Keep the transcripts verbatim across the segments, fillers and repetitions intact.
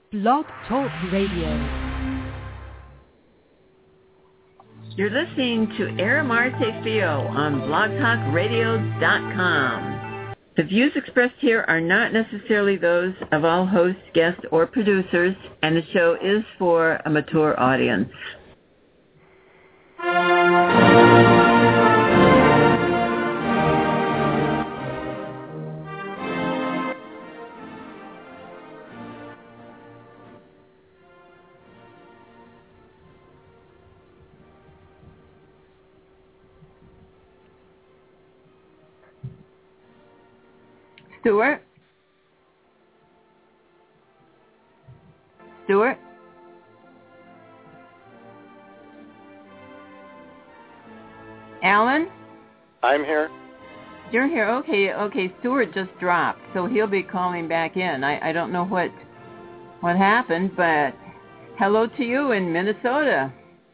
Blog Talk Radio. You're listening to Aramarte Fio on blog talk radio dot com. The views expressed here are not necessarily those of all hosts, guests, or producers, and the show is for a mature audience. Stuart? Stuart? Alan? I'm here. You're here. Okay, okay. Stuart just dropped, so he'll be calling back in. I, I don't know what what happened, but hello to you in Minnesota.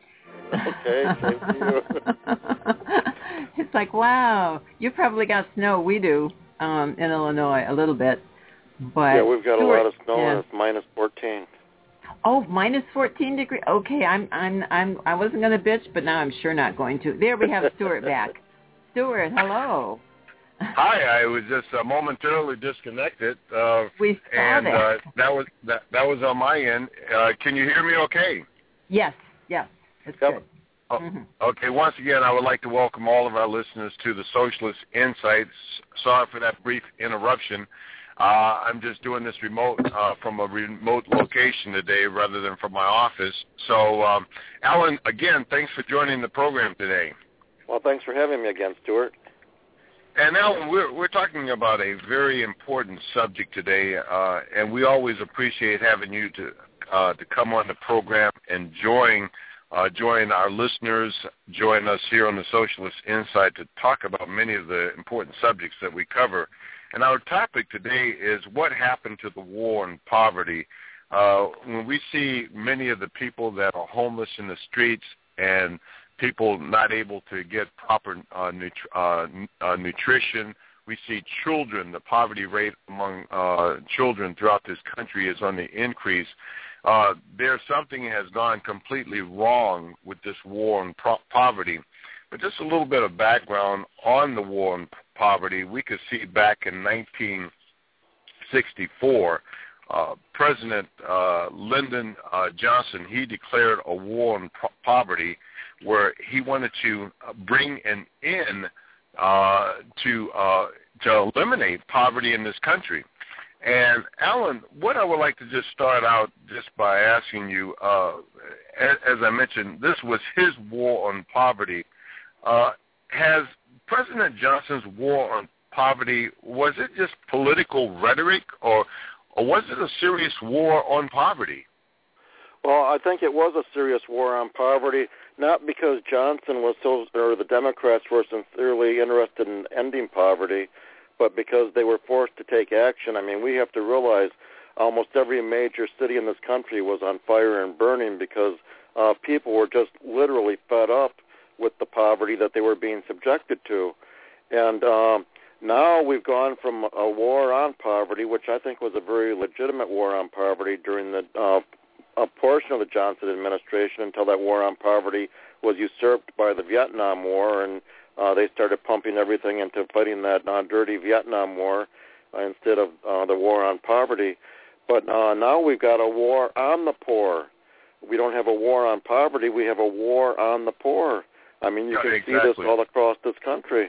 Okay, same to you. It's like, wow, you probably got snow. We do. Um, in Illinois, a little bit, but yeah, we've got Stuart, a lot of snow, yeah. and it's minus fourteen. Oh, minus fourteen degrees. Okay, I'm, I'm, I'm. I wasn't going to bitch, but now I'm sure not going to. There we have Stuart back. Stuart, hello. Hi, I was just uh, momentarily disconnected. Uh, we saw and, that. Uh, that was that. That was on my end. Uh, can you hear me? Okay. Yes. Yes. It's yep. good. Oh, mm-hmm. Okay, once again, I would like to welcome all of our listeners to the Socialist Insights. Sorry for that brief interruption. Uh, I'm just doing this remote uh, from a remote location today rather than from my office. So, um, Alan, again, thanks for joining the program today. Well, thanks for having me again, Stuart. And Alan, we're, we're talking about a very important subject today, uh, and we always appreciate having you to uh, to come on the program and join Uh, join our listeners, join us here on the Socialist Insight to talk about many of the important subjects that we cover. And our topic today is what happened to the war on poverty. Uh, when we see many of the people that are homeless in the streets and people not able to get proper uh, nut- uh, uh, nutrition, we see children, the poverty rate among uh, children throughout this country is on the increase. Uh, there's something has gone completely wrong with this war on pro- poverty. But just a little bit of background on the war on poverty. We could see back in nineteen sixty-four, uh, President uh, Lyndon uh, Johnson, he declared a war on po- poverty where he wanted to bring an end uh, to uh, to eliminate poverty in this country. And, Alan, what I would like to just start out just by asking you, uh, as, as I mentioned, this was his war on poverty. Uh, has President Johnson's war on poverty, was it just political rhetoric, or, or was it a serious war on poverty? Well, I think it was a serious war on poverty, not because Johnson was so, or the Democrats were sincerely interested in ending poverty, but because they were forced to take action. I mean, we have to realize almost every major city in this country was on fire and burning because uh, people were just literally fed up with the poverty that they were being subjected to. And um, now we've gone from a war on poverty, which I think was a very legitimate war on poverty during the uh, a portion of the Johnson administration until that war on poverty was usurped by the Vietnam War, and Uh, they started pumping everything into fighting that uh, dirty Vietnam War uh, instead of uh, the war on poverty. But uh, now we've got a war on the poor. We don't have a war on poverty. We have a war on the poor. I mean, you yeah, can exactly. see this all across this country.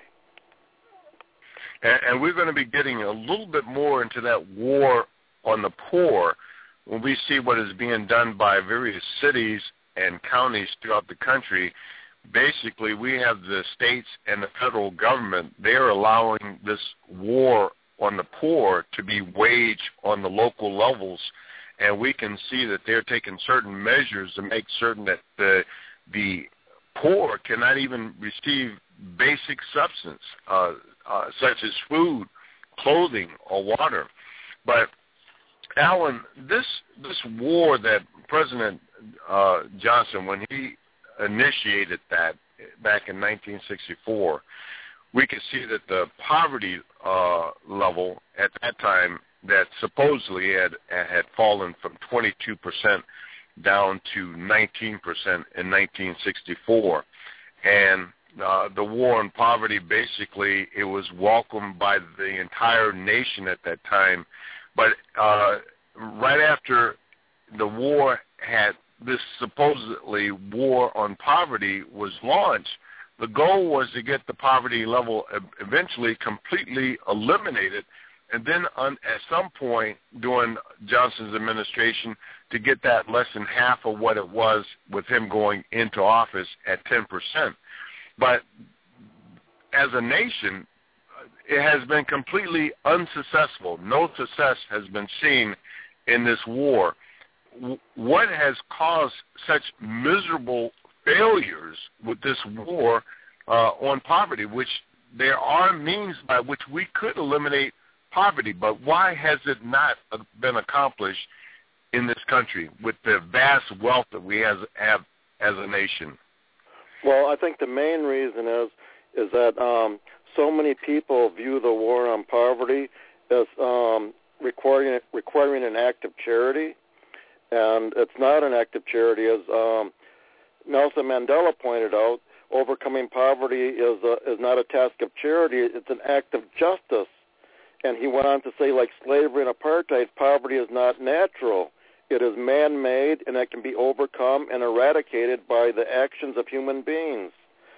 And, and we're going to be getting a little bit more into that war on the poor when we see what is being done by various cities and counties throughout the country. Basically, we have the states and the federal government. They're allowing this war on the poor to be waged on the local levels, and we can see that they're taking certain measures to make certain that the the poor cannot even receive basic substance, uh, uh, such as food, clothing, or water. But, Alan, this this war that President uh, Johnson, when he initiated that back in nineteen sixty-four, we could see that the poverty uh, level at that time that supposedly had had fallen from twenty-two percent down to nineteen percent in nineteen sixty-four. And uh, the war on poverty, basically, it was welcomed by the entire nation at that time. But uh, right after the war had, this supposedly war on poverty was launched, the goal was to get the poverty level eventually completely eliminated, and then on, at some point during Johnson's administration to get that less than half of what it was with him going into office at ten percent. But as a nation, it has been completely unsuccessful. No success has been seen in this war. What has caused such miserable failures with this war uh, on poverty, which there are means by which we could eliminate poverty, but why has it not been accomplished in this country with the vast wealth that we has, have as a nation? Well, I think the main reason is is that um, so many people view the war on poverty as um, requiring requiring an act of charity, and it's not an act of charity. As um, Nelson Mandela pointed out, overcoming poverty is a, is not a task of charity; it's an act of justice. And he went on to say, like slavery and apartheid, poverty is not natural. It is man-made, and it can be overcome and eradicated by the actions of human beings.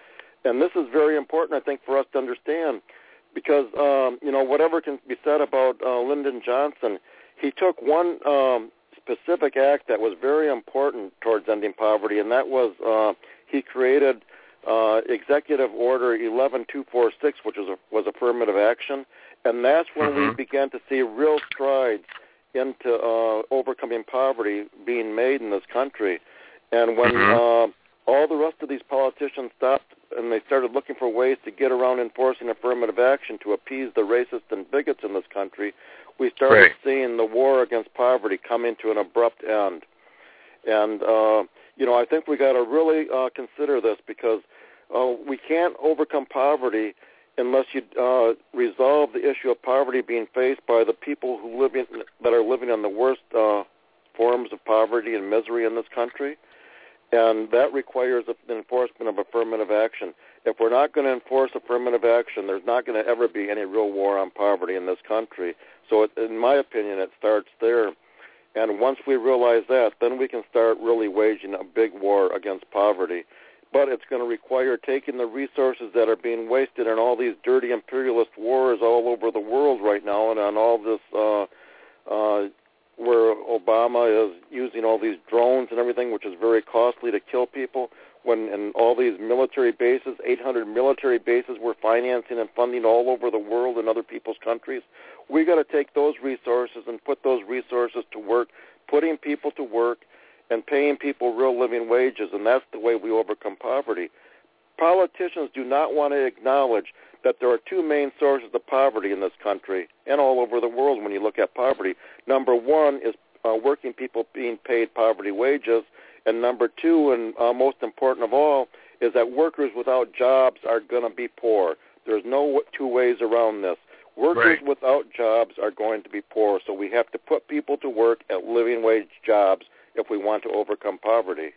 And this is very important, I think, for us to understand, because, um, you know, whatever can be said about uh, Lyndon Johnson, he took one um, specific act that was very important towards ending poverty, and that was uh, he created uh, Executive Order eleven two forty-six, which was, a, was affirmative action. And that's when mm-hmm. we began to see real strides into uh, overcoming poverty being made in this country. And when mm-hmm. uh, all the rest of these politicians stopped and they started looking for ways to get around enforcing affirmative action to appease the racists and bigots in this country, we started right. seeing the war against poverty coming to an abrupt end. And, uh, you know, I think we got to really uh, consider this, because uh, we can't overcome poverty unless you uh, resolve the issue of poverty being faced by the people who live in, that are living in the worst uh, forms of poverty and misery in this country. And that requires the enforcement of affirmative action. If we're not going to enforce affirmative action, there's not going to ever be any real war on poverty in this country. So it, in my opinion, it starts there. And once we realize that, then we can start really waging a big war against poverty. But it's going to require taking the resources that are being wasted on all these dirty imperialist wars all over the world right now, and on all this uh, uh, where Obama is using all these drones and everything, which is very costly to kill people, when in all these military bases, eight hundred military bases we're financing and funding all over the world in other people's countries. We got to take those resources and put those resources to work, putting people to work, and paying people real living wages, and that's the way we overcome poverty. Politicians do not want to acknowledge that there are two main sources of poverty in this country and all over the world when you look at poverty. Number one is uh, working people being paid poverty wages, and number two, and uh, most important of all, is that workers without jobs are going to be poor. There's no two ways around this. Workers right. without jobs are going to be poor, so we have to put people to work at living wage jobs if we want to overcome poverty.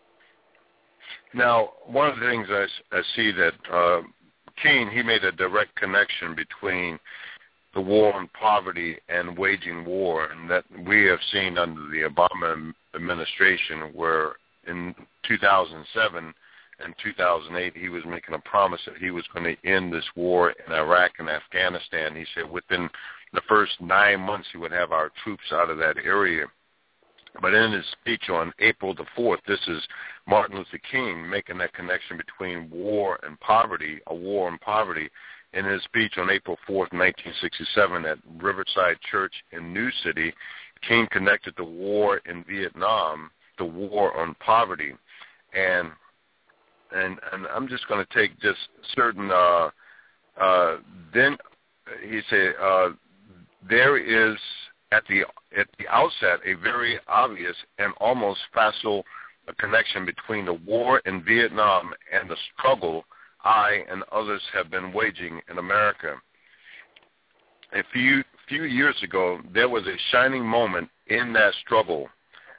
Now, one of the things I, I see that uh, Keene, he made a direct connection between the war on poverty and waging war, and that we have seen under the Obama administration, where in two thousand seven and two thousand eight he was making a promise that he was going to end this war in Iraq and Afghanistan. He said within the first nine months he would have our troops out of that area. But in his speech on April the fourth, this is Martin Luther King making that connection between war and poverty, a war on poverty. In his speech on April fourth, nineteen sixty-seven at Riverside Church in New City, King connected the war in Vietnam, the war on poverty. And and, and I'm just going to take just certain, uh, uh, then he said, uh, there is at the at the outset a very obvious and almost facile connection between the war in Vietnam and the struggle I and others have been waging in America. A few few years ago, there was a shining moment in that struggle.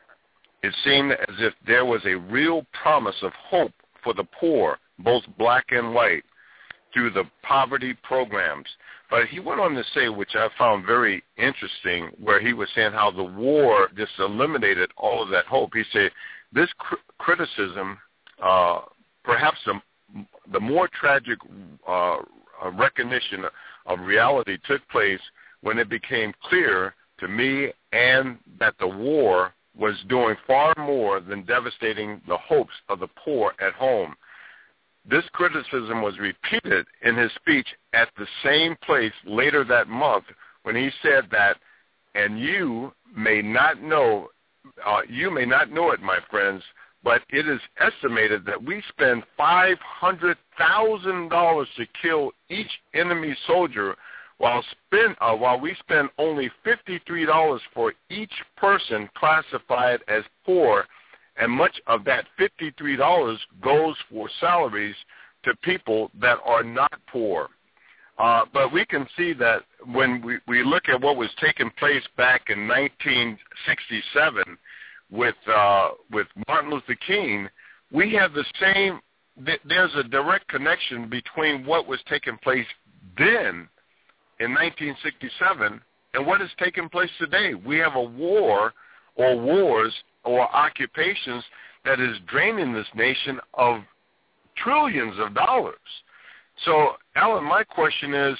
It seemed as if there was a real promise of hope for the poor, both black and white, through the poverty programs. But he went on to say, which I found very interesting, where he was saying how the war just eliminated all of that hope. He said, this cr- criticism, uh, perhaps the, the more tragic uh, recognition of reality took place when it became clear to me and that the war was doing far more than devastating the hopes of the poor at home. This criticism was repeated in his speech at the same place later that month when he said that, and you may not know, uh, you may not know it, my friends, but it is estimated that we spend five hundred thousand dollars to kill each enemy soldier, while spend uh, while we spend only fifty-three dollars for each person classified as poor, and much of that fifty-three dollars goes for salaries to people that are not poor. Uh, but we can see that when we, we look at what was taking place back in nineteen sixty-seven with uh, with Martin Luther King, we have the same, there's a direct connection between what was taking place then in nineteen sixty-seven and what is taking place today. We have a war or wars or occupations that is draining this nation of trillions of dollars. So, Alan, my question is,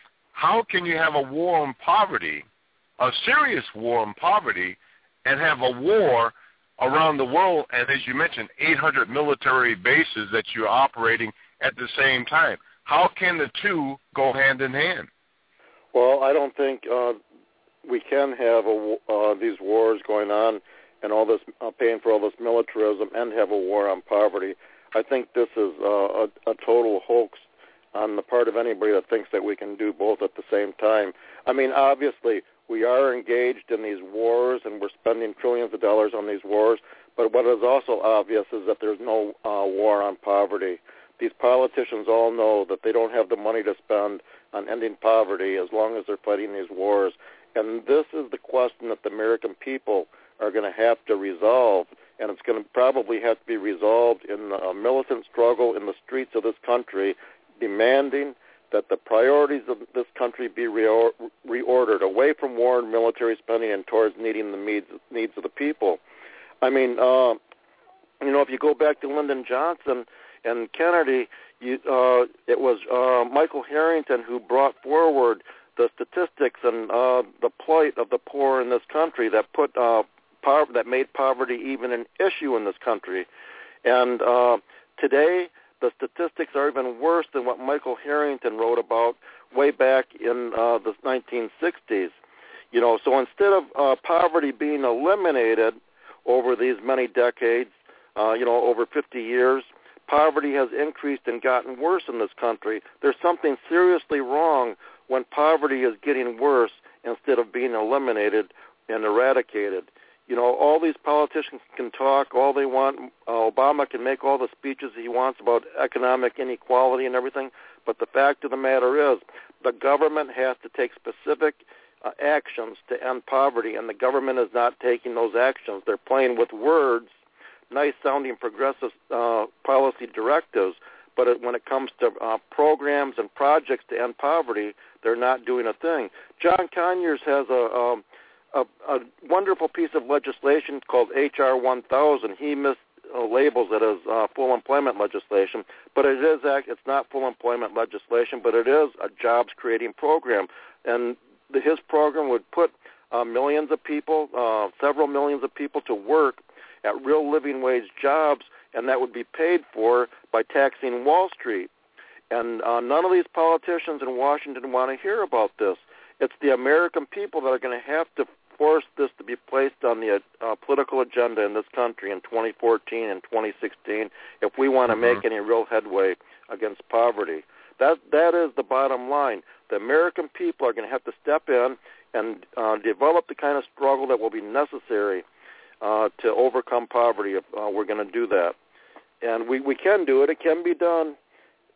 how can you have a war on poverty, a serious war on poverty, and have a war around the world, and as you mentioned, eight hundred military bases that you're operating at the same time? How can the two go hand in hand? Well, I don't think uh, we can have a, uh, these wars going on and all this uh, paying for all this militarism and have a war on poverty. I think this is uh, a, a total hoax on the part of anybody that thinks that we can do both at the same time. I mean, obviously, we are engaged in these wars and we're spending trillions of dollars on these wars, but what is also obvious is that there's no uh, war on poverty. These politicians all know that they don't have the money to spend on ending poverty as long as they're fighting these wars. And this is the question that the American people are going to have to resolve, and it's going to probably have to be resolved in a militant struggle in the streets of this country, demanding that the priorities of this country be reor- reordered away from war and military spending and towards meeting the needs, needs of the people. I mean, uh, you know, if you go back to Lyndon Johnson and Kennedy, you, uh, it was uh, Michael Harrington who brought forward the statistics and uh, the plight of the poor in this country that put uh, po- that made poverty even an issue in this country. And uh, today, the statistics are even worse than what Michael Harrington wrote about way back in uh, the nineteen sixties. You know, so instead of uh, poverty being eliminated over these many decades, uh, you know, over fifty years, poverty has increased and gotten worse in this country. There's something seriously wrong when poverty is getting worse instead of being eliminated and eradicated. You know, all these politicians can talk all they want. Uh, Obama can make all the speeches he wants about economic inequality and everything, but the fact of the matter is the government has to take specific uh, actions to end poverty, and the government is not taking those actions. They're playing with words, nice-sounding progressive uh, policy directives, but it, when it comes to uh, programs and projects to end poverty, they're not doing a thing. John Conyers has a... Um, A, a wonderful piece of legislation called H R one thousand. He mislabels it as uh, full employment legislation, but it is it's not full employment legislation, but it is a jobs-creating program. And the, his program would put uh, millions of people, uh, several millions of people to work at real living wage jobs, and that would be paid for by taxing Wall Street. And uh, none of these politicians in Washington want to hear about this. It's the American people that are going to have to force this to be placed on the uh, political agenda in this country in twenty fourteen and twenty sixteen if we want to mm-hmm. make any real headway against poverty. That That is the bottom line. The American people are going to have to step in and uh, develop the kind of struggle that will be necessary uh, to overcome poverty if uh, we're going to do that. And we, we can do it. It can be done.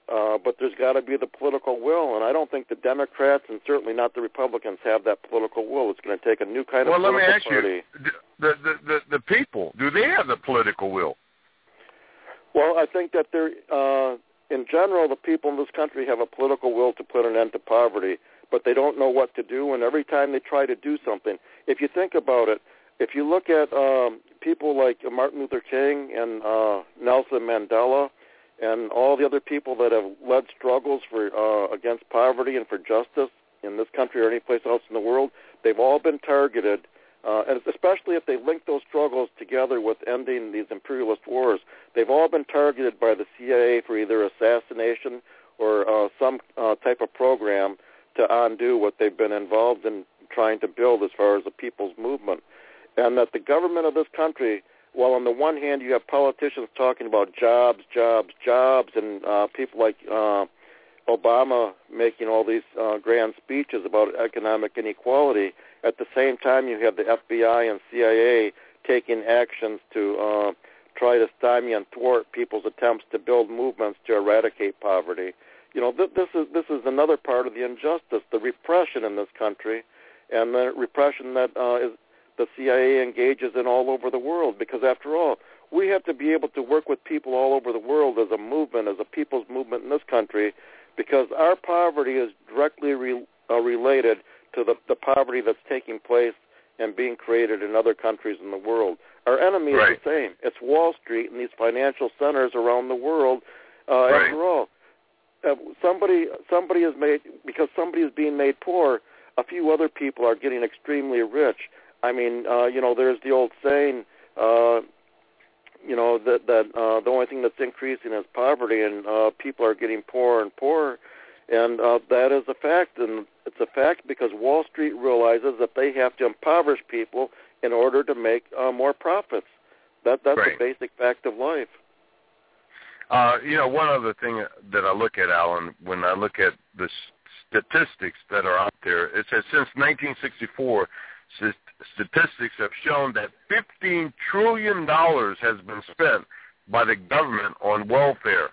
uh, but there's got to be the political will, and I don't think the Democrats and certainly not the Republicans have that political will. It's going to take a new kind well, of political party. Well, let me ask party. you, the, the, the, the people, do they have the political will? Well, I think that they're, uh, in general, the people in this country have a political will to put an end to poverty, but they don't know what to do, and every time they try to do something, if you think about it, if you look at um, people like Martin Luther King and uh, Nelson Mandela and all the other people that have led struggles for uh, against poverty and for justice in this country or any place else in the world, they've all been targeted, uh, and especially if they link those struggles together with ending these imperialist wars. They've all been targeted by the C I A for either assassination or uh, some uh, type of program to undo what they've been involved in trying to build as far as the people's movement. And that the government of this country, while on the one hand you have politicians talking about jobs, jobs, jobs, and uh, people like uh, Obama making all these uh, grand speeches about economic inequality, at the same time you have the F B I and C I A taking actions to uh, try to stymie and thwart people's attempts to build movements to eradicate poverty. You know, th- this is this is another part of the injustice, the repression in this country, and the repression that uh, is the C I A engages in all over the world, because after all, we have to be able to work with people all over the world as a movement, as a people's movement in this country, because our poverty is directly re, uh, related to the, the poverty that's taking place and being created in other countries in the world. Our enemy right. is the same. It's Wall Street and these financial centers around the world. Uh, right. After all, uh, somebody somebody is made, because somebody is being made poor, a few other people are getting extremely rich. I mean, uh, you know, there's the old saying, uh, you know, that, that uh, the only thing that's increasing is poverty, and uh, people are getting poorer and poorer, and uh, that is a fact, and it's a fact because Wall Street realizes that they have to impoverish people in order to make uh, more profits. That That's right. a basic fact of life. Uh, you know, one other thing that I look at, Alan, when I look at the statistics that are out there, it says since nineteen sixty-four, statistics have shown that fifteen trillion dollars has been spent by the government on welfare.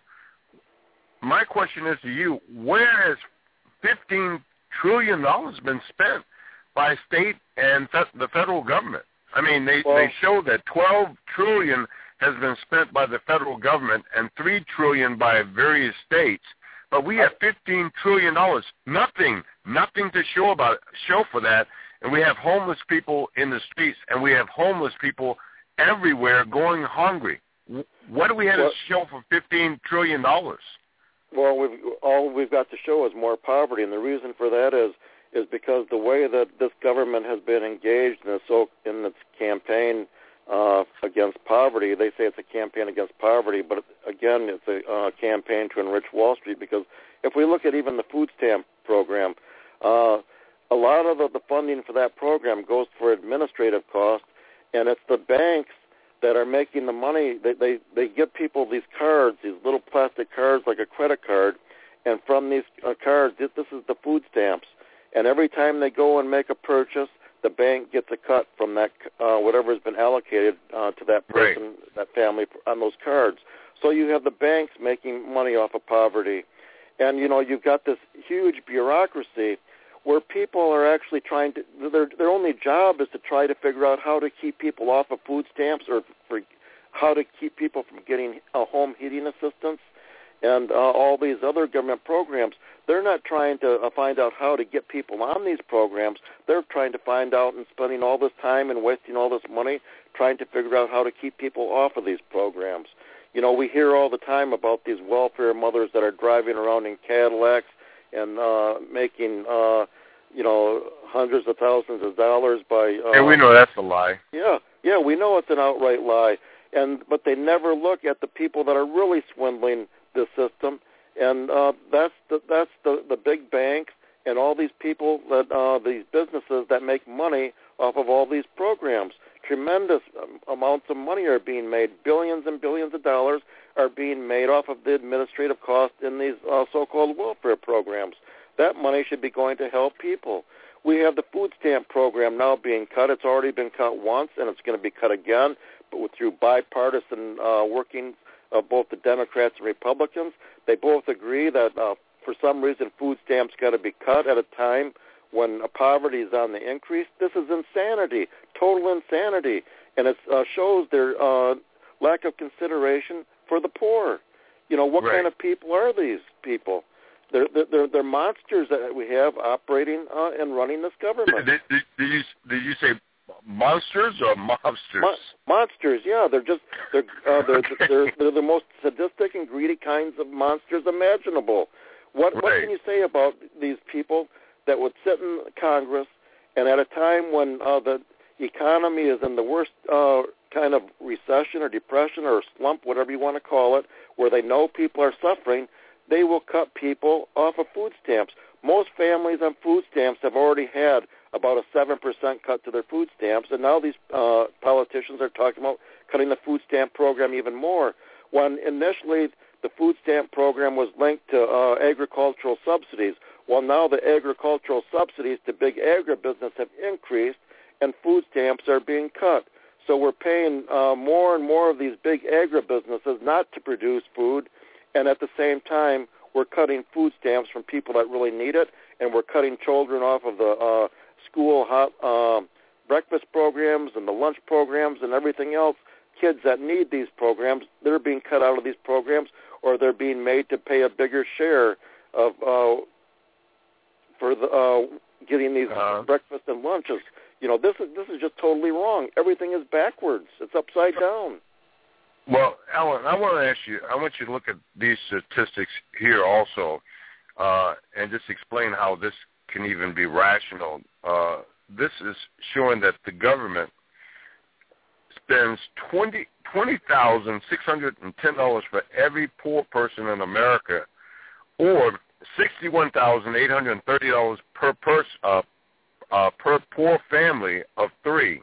My question is to you, where has fifteen trillion dollars been spent by state and fe- the federal government? I mean, they, well, they show that twelve trillion dollars has been spent by the federal government and three trillion dollars by various states, but we have fifteen trillion dollars. Nothing, nothing to show about show for that. And we have homeless people in the streets, and we have homeless people everywhere going hungry. What do we have well, to show for fifteen trillion dollars? Well, we've, all we've got to show is more poverty, and the reason for that is is because the way that this government has been engaged in, so, in its campaign uh, against poverty, they say it's a campaign against poverty, but again, it's a uh, campaign to enrich Wall Street, because if we look at even the food stamp program, uh, a lot of the, the funding for that program goes for administrative costs, and it's the banks that are making the money. They, they, they give people these cards, these little plastic cards like a credit card, and from these uh, cards, this, this is the food stamps. And every time they go and make a purchase, the bank gets a cut from that uh, whatever has been allocated uh, to that person, right. that family on those cards. So you have the banks making money off of poverty. And, you know, you've got this huge bureaucracy where people are actually trying to, their their only job is to try to figure out how to keep people off of food stamps, or for how to keep people from getting a home heating assistance and uh, all these other government programs. They're not trying to uh, find out how to get people on these programs. They're trying to find out and spending all this time and wasting all this money trying to figure out how to keep people off of these programs. You know, we hear all the time about these welfare mothers that are driving around in Cadillacs and uh, making, uh, you know, hundreds of thousands of dollars by... Uh, and we know that's a lie. Yeah, yeah, we know it's an outright lie. And but they never look at the people that are really swindling the system, and uh, that's the, that's the, the big banks and all these people, that uh, these businesses that make money off of all these programs. Tremendous um, amounts of money are being made. Billions and billions of dollars are being made off of the administrative cost in these uh, so-called welfare programs. That money should be going to help people. We have the food stamp program now being cut. It's already been cut once, and it's going to be cut again, but through bipartisan uh, working of both the Democrats and Republicans. They both agree that uh, for some reason food stamps got to be cut at a time when uh, poverty is on the increase. This is insanity, total insanity, and it uh, shows their uh, lack of consideration for the poor. You know, what right. kind of people are these people? They're they're they're monsters that we have operating uh, and running this government. Did, did, did you did you say monsters or mobsters? Mo- monsters, yeah. They're just they're uh, they're, they're they're the most sadistic and greedy kinds of monsters imaginable. What right. what can you say about these people that would sit in Congress and at a time when uh, the economy is in the worst uh, kind of recession or depression or slump, whatever you want to call it, where they know people are suffering, they will cut people off of food stamps. Most families on food stamps have already had about a seven percent cut to their food stamps, and now these uh, politicians are talking about cutting the food stamp program even more. When initially the food stamp program was linked to uh, agricultural subsidies, well, now the agricultural subsidies to big agribusiness have increased, and food stamps are being cut. So we're paying uh, more and more of these big agribusinesses not to produce food, and at the same time, we're cutting food stamps from people that really need it, and we're cutting children off of the uh, school hot uh, breakfast programs and the lunch programs and everything else. Kids that need these programs, they're being cut out of these programs, or they're being made to pay a bigger share of uh, for the, uh, getting these uh-huh. breakfast and lunches. You know, this is this is just totally wrong. Everything is backwards. It's upside down. Well, Alan, I want to ask you, I want you to look at these statistics here also uh, and just explain how this can even be rational. Uh, this is showing that the government spends twenty thousand six hundred ten dollars for every poor person in America, or sixty-one thousand eight hundred thirty dollars per person, uh, uh, per poor family of three.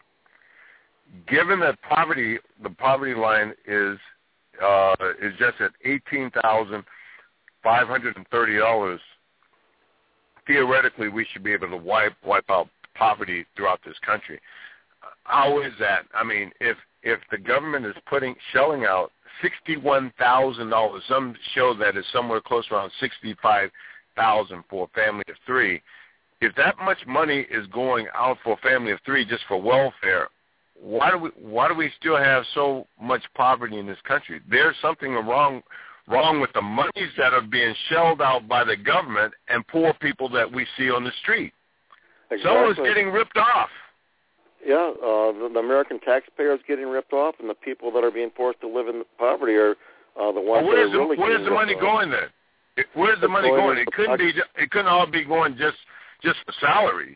Given that poverty, the poverty line is uh, is just at eighteen thousand five hundred thirty dollars, theoretically we should be able to wipe wipe out poverty throughout this country. How is that? I mean, if if the government is putting shelling out sixty-one thousand dollars, some show that it's somewhere close around sixty-five thousand for a family of three. If that much money is going out for a family of three just for welfare, why do we why do we still have so much poverty in this country? There's something wrong wrong with the monies that are being shelled out by the government and poor people that we see on the street. Exactly. Someone's getting ripped off. Yeah, uh, the, the American taxpayer is getting ripped off, and the people that are being forced to live in poverty are uh, the ones well, where's that are really the, Where's getting the money off. going then? It, where's the it's money going? going? It couldn't be. It couldn't all be going just just for salaries.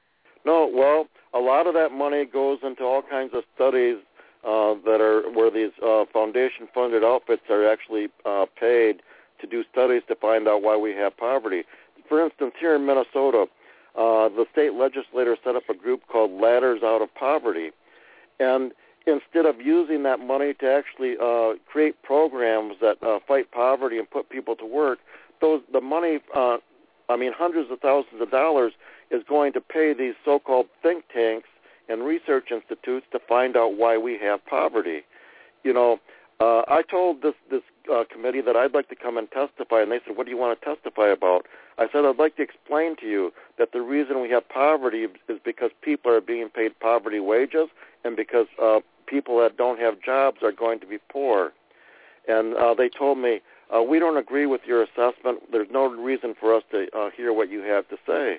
No, well, a lot of that money goes into all kinds of studies uh, that are where these uh, foundation-funded outfits are actually uh, paid to do studies to find out why we have poverty. For instance, here in Minnesota, uh, the state legislature set up a group called Ladders Out of Poverty, and instead of using that money to actually uh, create programs that uh, fight poverty and put people to work, those the money, uh, I mean, hundreds of thousands of dollars is going to pay these so-called think tanks and research institutes to find out why we have poverty. You know, uh, I told this this uh, committee that I'd like to come and testify, and they said, what do you want to testify about? I said, I'd like to explain to you that the reason we have poverty is because people are being paid poverty wages and because uh, people that don't have jobs are going to be poor. And uh, they told me, uh, we don't agree with your assessment. There's no reason for us to uh, hear what you have to say.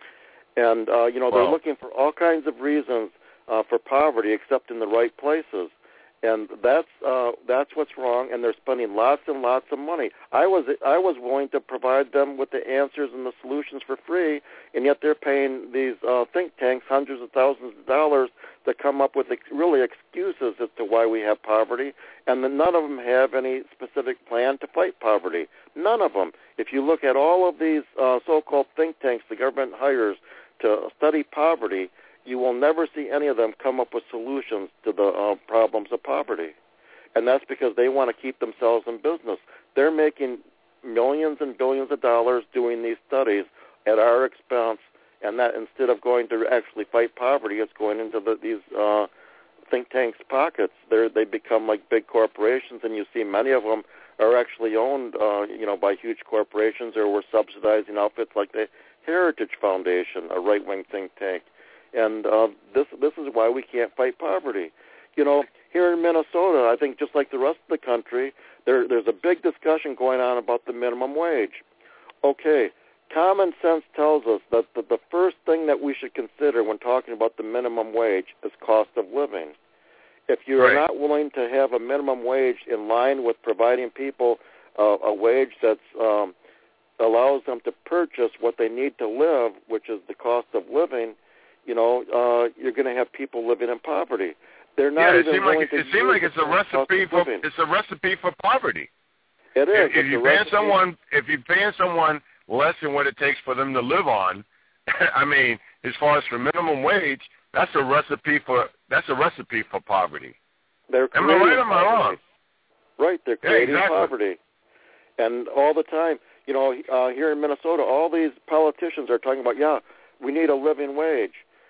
And, uh, you know, they're wow. looking for all kinds of reasons uh, for poverty except in the right places. And that's uh, that's what's wrong, and they're spending lots and lots of money. I was I was willing to provide them with the answers and the solutions for free, and yet they're paying these uh, think tanks hundreds of thousands of dollars to come up with ex- really excuses as to why we have poverty, and then none of them have any specific plan to fight poverty. None of them. If you look at all of these uh, so-called think tanks the government hires to study poverty, you will never see any of them come up with solutions to the uh, problems of poverty. And that's because they want to keep themselves in business. They're making millions and billions of dollars doing these studies at our expense, and that instead of going to actually fight poverty, it's going into the, these uh, think tanks' pockets. They're, they become like big corporations, and you see many of them are actually owned, uh, you know, by huge corporations, or were subsidizing outfits like the Heritage Foundation, a right-wing think tank. And uh, this this is why we can't fight poverty. You know, here in Minnesota, I think just like the rest of the country, there there's a big discussion going on about the minimum wage. Okay, common sense tells us that the, the first thing that we should consider when talking about the minimum wage is cost of living. If you are right. not willing to have a minimum wage in line with providing people uh, a wage that um, allows them to purchase what they need to live, which is the cost of living, you know, uh, you're going to have people living in poverty. They're not yeah, it even seems willing like to it seems like it's a recipe for living. it's a recipe for poverty. It is. If, if you pay someone if you paying someone less than what it takes for them to live on, I mean, as far as for minimum wage, that's a recipe for that's a recipe for poverty. They're am I right or am I wrong? Right, they're creating yeah, exactly. poverty. And all the time, you know, uh, here in Minnesota, all these politicians are talking about, yeah, we need a living wage.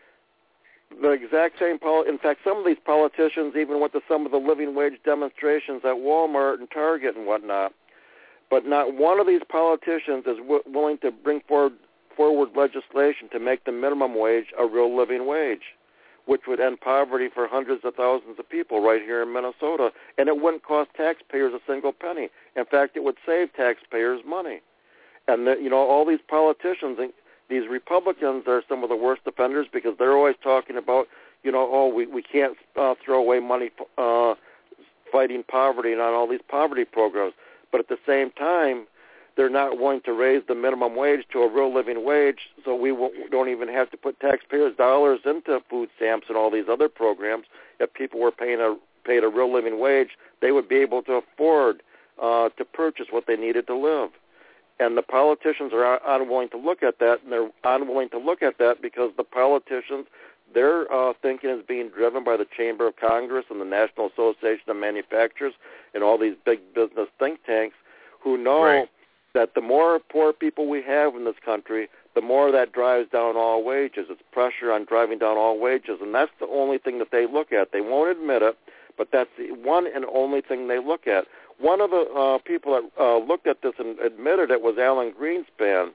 The exact same, poli- in fact, some of these politicians even went to some of the living wage demonstrations at Walmart and Target and whatnot. But not one of these politicians is w- willing to bring forward, forward legislation to make the minimum wage a real living wage, which would end poverty for hundreds of thousands of people right here in Minnesota. And it wouldn't cost taxpayers a single penny. In fact, it would save taxpayers money. And, the, you know, all these politicians, these Republicans are some of the worst offenders because they're always talking about, you know, oh, we, we can't uh, throw away money uh, fighting poverty and on all these poverty programs. But at the same time, they're not willing to raise the minimum wage to a real living wage, so we won't, don't even have to put taxpayers' dollars into food stamps and all these other programs. If people were paying a paid a real living wage, they would be able to afford uh, to purchase what they needed to live. And the politicians are unwilling to look at that, and they're unwilling to look at that because the politicians, their uh, thinking is being driven by the Chamber of Congress and the National Association of Manufacturers and all these big business think tanks who know right. that the more poor people we have in this country, the more that drives down all wages. It's pressure on driving down all wages, and that's the only thing that they look at. They won't admit it, but that's the one and only thing they look at. One of the uh, people that uh, looked at this and admitted it was Alan Greenspan.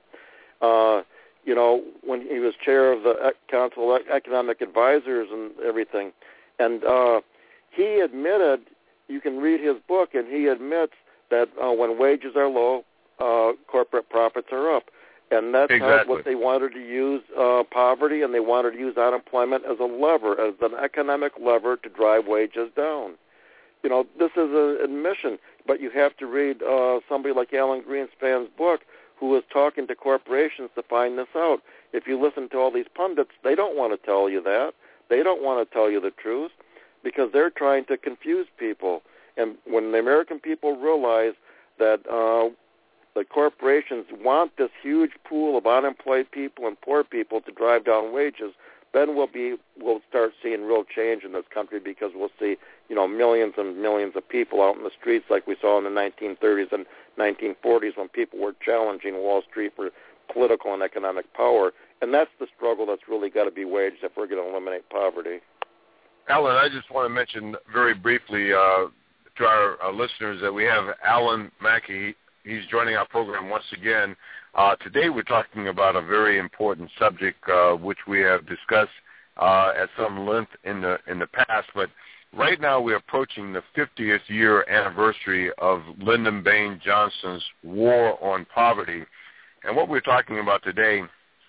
Uh, you know, when he was chair of the Council of Economic Advisors and everything. And uh, he admitted, you can read his book, and he admits that uh, when wages are low, uh, corporate profits are up. And that's exactly. how, what they wanted to use uh, poverty, and they wanted to use unemployment as a lever, as an economic lever to drive wages down. You know, this is an admission, but you have to read uh, somebody like Alan Greenspan's book who is talking to corporations to find this out. If you listen to all these pundits, they don't want to tell you that. They don't want to tell you the truth because they're trying to confuse people. And when the American people realize that uh, the corporations want this huge pool of unemployed people and poor people to drive down wages, then we'll be we'll start seeing real change in this country because we'll see, you know, millions and millions of people out in the streets like we saw in the nineteen thirties and nineteen forties when people were challenging Wall Street for political and economic power. And that's the struggle that's really got to be waged if we're going to eliminate poverty. Alan, I just want to mention very briefly uh, to our, our listeners that we have Alan Mackey. He's joining our program once again. Uh, today we're talking about a very important subject uh, which we have discussed uh, at some length in the in the past. But right now we're approaching the fiftieth year anniversary of Lyndon Baines Johnson's War on Poverty. And what we're talking about today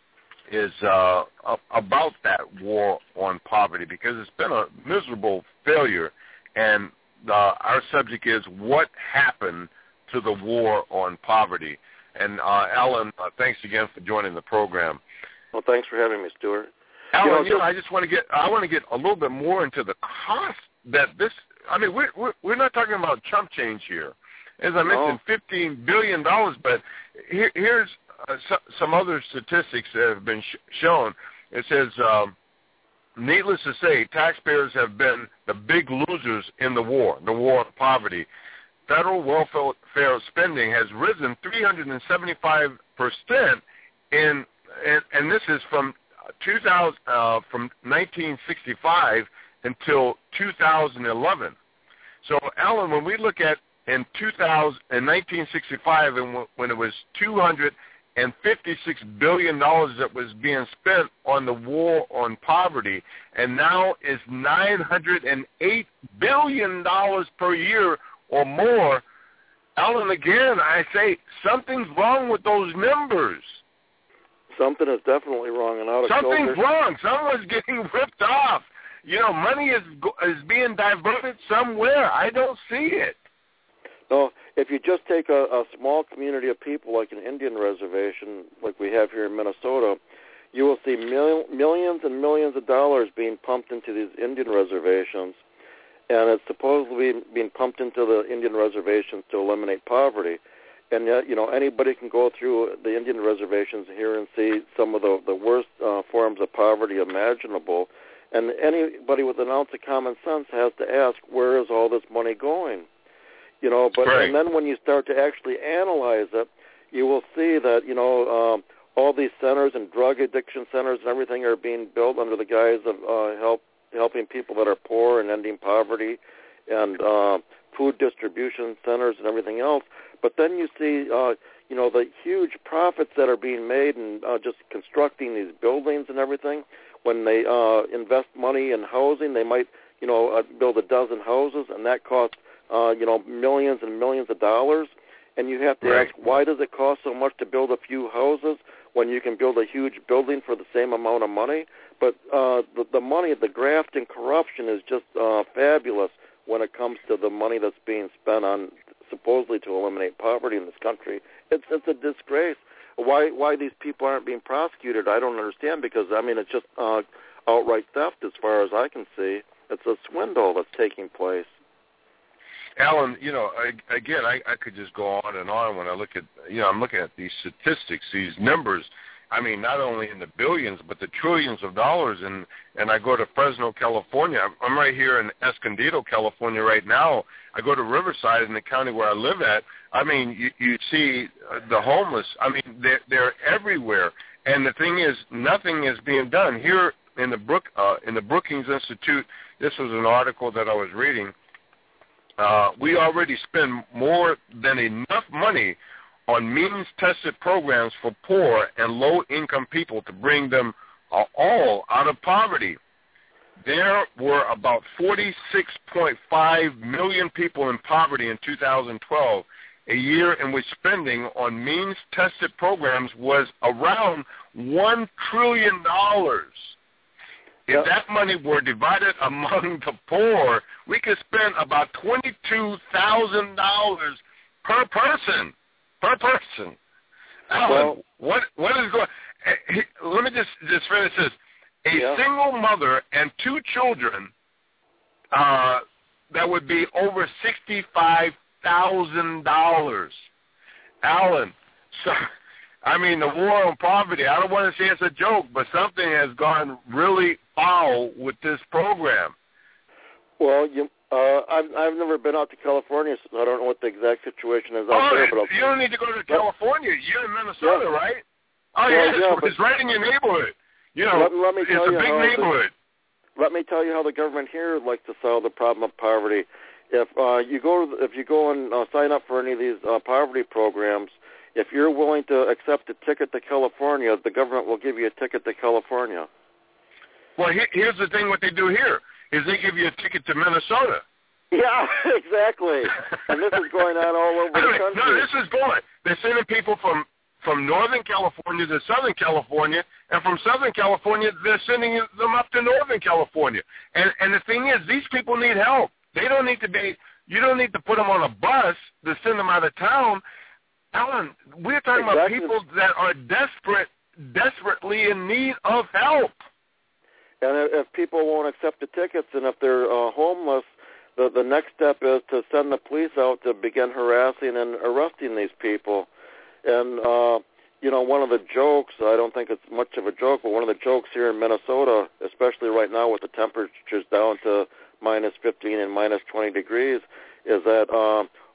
is uh, about that war on poverty because it's been a miserable failure. And uh, our subject is what happened to the war on poverty. And uh, Alan, uh, thanks again for joining the program. Well, thanks for having me, Stuart. Alan, you know, you know, I just want to get I want to get a little bit more into the cost that this. I mean, we're we're, we're not talking about chump change here. As I mentioned, no. fifteen billion dollars. But here, here's uh, so, some other statistics that have been sh- shown. It says, um, needless to say, taxpayers have been the big losers in the war, the war on poverty. Federal welfare spending has risen three hundred seventy-five percent in, and, and this is from two thousand, uh, from nineteen sixty-five until two thousand eleven. So, Alan, when we look at in two thousand, in nineteen sixty-five, and when it was two hundred fifty-six billion dollars that was being spent on the war on poverty, and now is nine hundred eight billion dollars per year or more, Alan, again, I say something's wrong with those numbers. Something is definitely wrong and out of Something's kilter. wrong. Someone's getting ripped off. You know, money is is being diverted somewhere. I don't see it. No, if you just take a, a small community of people like an Indian reservation, like we have here in Minnesota, you will see mil- millions and millions of dollars being pumped into these Indian reservations, and it's supposedly being pumped into the Indian reservations to eliminate poverty. And yet, you know, anybody can go through the Indian reservations here and see some of the, the worst uh, forms of poverty imaginable. And anybody with an ounce of common sense has to ask, where is all this money going? You know, but right. And then when you start to actually analyze it, you will see that, you know, um, all these centers and drug addiction centers and everything are being built under the guise of uh, help helping people that are poor and ending poverty, and uh, food distribution centers and everything else. But then you see, uh, you know, the huge profits that are being made in uh, just constructing these buildings and everything. When they uh, invest money in housing, they might, you know, uh, build a dozen houses, and that costs, uh, you know, millions and millions of dollars. And you have to right. ask, why does it cost so much to build a few houses when you can build a huge building for the same amount of money? But uh, the, the money, the graft and corruption is just uh, fabulous when it comes to the money that's being spent on supposedly to eliminate poverty in this country. It's it's a disgrace. Why why these people aren't being prosecuted, I don't understand, because, I mean, it's just uh, outright theft as far as I can see. It's a swindle that's taking place. Alan, you know, I, again, I, I could just go on and on when I look at, you know, I'm looking at these statistics, these numbers. I mean, not only in the billions, but the trillions of dollars. And, and I go to Fresno, California. I'm right here in Escondido, California right now. I go to Riverside in the county where I live at. I mean, you, you see the homeless. I mean, they're, they're everywhere. And the thing is, nothing is being done. Here in the Brook, uh, in the Brookings Institute, this was an article that I was reading. Uh, we already spend more than enough money on means-tested programs for poor and low-income people to bring them uh, all out of poverty. There were about forty-six point five million people in poverty in two thousand twelve, a year in which spending on means-tested programs was around one trillion dollars. If that money were divided among the poor, we could spend about twenty-two thousand dollars per person. Per person. Alan, well, what what is going? Let me just just finish this. A yeah. single mother and two children, uh, that would be over sixty-five thousand dollars. Alan, so I mean the war on poverty. I don't want to say it's a joke, but something has gone really foul with this program. Well, you. Uh, I've I've never been out to California, so I don't know what the exact situation is out oh, there. But I'll, you don't need to go to California. You're in Minnesota, yeah. right? Oh, well, yeah, yeah it's, it's right in your neighborhood. You know, let, let me it's tell a you big how neighborhood. The, let me tell you how the government here likes to solve the problem of poverty. If uh, you go to, if you go and uh, sign up for any of these uh, poverty programs, if you're willing to accept a ticket to California, the government will give you a ticket to California. Well, here, here's the thing: what they do here is they give you a ticket to Minnesota. Yeah, exactly. And this is going on all over the country. No, this is going. They're sending people from, from Northern California to Southern California, and from Southern California, they're sending them up to Northern California. And, and the thing is, these people need help. They don't need to be, you don't need to put them on a bus to send them out of town. Alan, we're talking exactly. about people that are desperate, desperately in need of help. And if people won't accept the tickets, and if they're uh, homeless, The, the next step is to send the police out to begin harassing and arresting these people. And, uh, you know, one of the jokes, I don't think it's much of a joke, but one of the jokes here in Minnesota, especially right now with the temperatures down to minus fifteen and minus twenty degrees, is that um,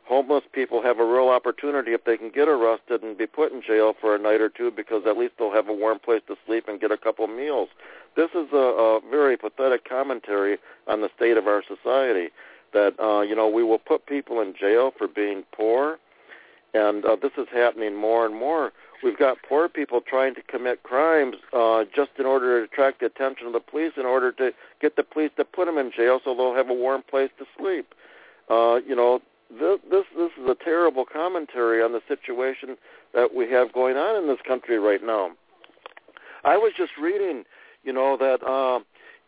homeless people have a real opportunity if they can get arrested and be put in jail for a night or two, because at least they'll have a warm place to sleep and get a couple meals. This is a, a very pathetic commentary on the state of our society, that, uh, you know, we will put people in jail for being poor, and uh, this is happening more and more. We've got poor people trying to commit crimes uh, just in order to attract the attention of the police, in order to get the police to put them in jail so they'll have a warm place to sleep. Uh, you know, this, this this is a terrible commentary on the situation that we have going on in this country right now. I was just reading, you know, that uh,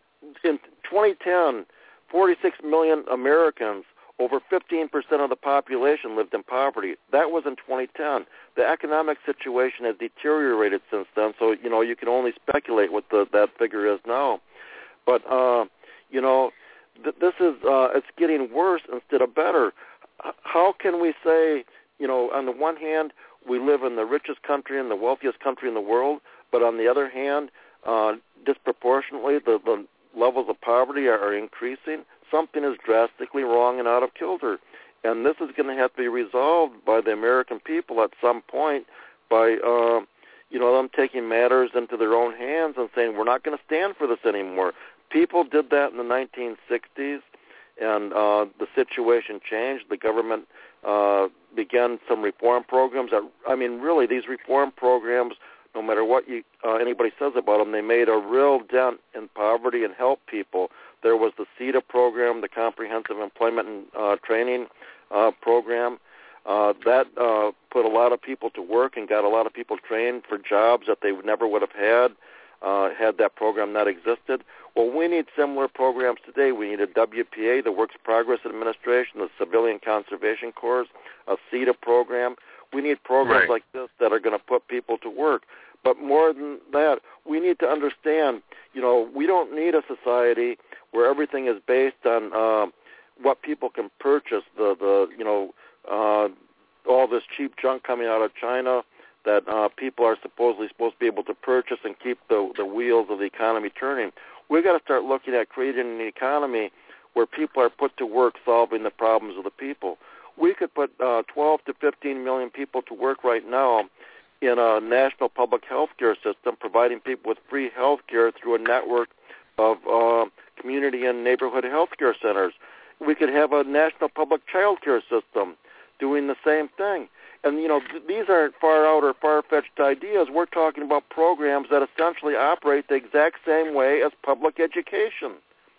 in twenty ten, forty-six million Americans, over fifteen percent of the population, lived in poverty. That was in twenty ten. The economic situation has deteriorated since then, so, you know, you can only speculate what the, that figure is now. But, uh, you know, th- this is, uh, it's getting worse instead of better. H- how can we say, you know, on the one hand, we live in the richest country and the wealthiest country in the world, but on the other hand, uh, disproportionately, the, the levels of poverty are, are increasing? Something is drastically wrong and out of kilter. And this is going to have to be resolved by the American people at some point by, uh, you know, them taking matters into their own hands and saying, we're not going to stand for this anymore. People did that in the nineteen sixties, and uh, the situation changed. The government uh, began some reform programs. That, I mean, really, these reform programs, no matter what you, uh, anybody says about them, they made a real dent in poverty and helped people. There was the CETA program, the Comprehensive Employment and uh, Training uh, Program. Uh, that uh, put a lot of people to work and got a lot of people trained for jobs that they never would have had uh, had that program not existed. Well, we need similar programs today. We need a W P A, the Works Progress Administration, the Civilian Conservation Corps, a CETA program. We need programs right. like this that are going to put people to work. But more than that, we need to understand, you know, we don't need a society where everything is based on uh, what people can purchase, the, the you know, uh, all this cheap junk coming out of China that uh, people are supposedly supposed to be able to purchase and keep the, the wheels of the economy turning. We've got to start looking at creating an economy where people are put to work solving the problems of the people. We could put uh, twelve to fifteen million people to work right now in a national public health care system, providing people with free health care through a network of uh, community and neighborhood health care centers. We could have a national public child care system doing the same thing. And, you know, th- these aren't far out or far-fetched ideas. We're talking about programs that essentially operate the exact same way as public education.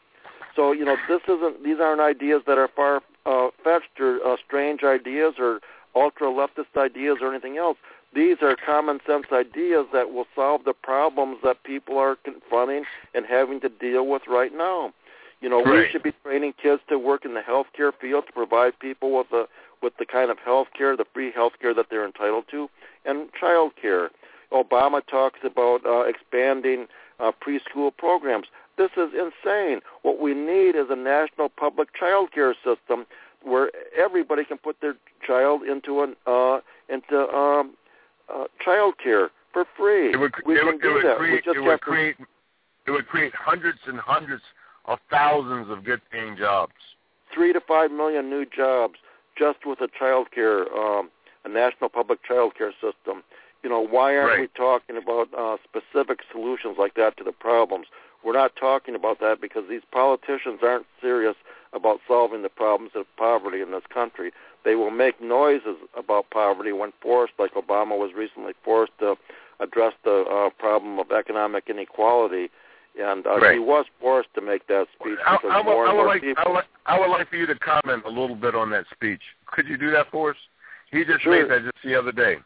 So, you know, this isn't; these aren't ideas that are far-fetched or uh, strange ideas or ultra-leftist ideas or anything else. These are common-sense ideas that will solve the problems that people are confronting and having to deal with right now. You know, right. we should be training kids to work in the healthcare field to provide people with a with the kind of health care, the free health care that they're entitled to, and child care. Obama talks about uh, expanding uh, preschool programs. This is insane. What we need is a national public child care system where everybody can put their child into an uh, into um, uh, child care for free. It would, we it can would, do it would that. Create, we just it would have create to, it would create hundreds and hundreds of thousands of good-paying jobs. Three to five million new jobs just with a child care, um, a national public child care system. You know, why aren't right. we talking about uh, specific solutions like that to the problems? We're not talking about that because these politicians aren't serious about solving the problems of poverty in this country. They will make noises about poverty when forced, like Obama was recently forced to address the uh, problem of economic inequality. And uh, right. he was forced to make that speech because I, I, more I, and would more like, people... I, would, I would like for you to comment a little bit on that speech. Could you do that for us? He just sure. made that just the other day.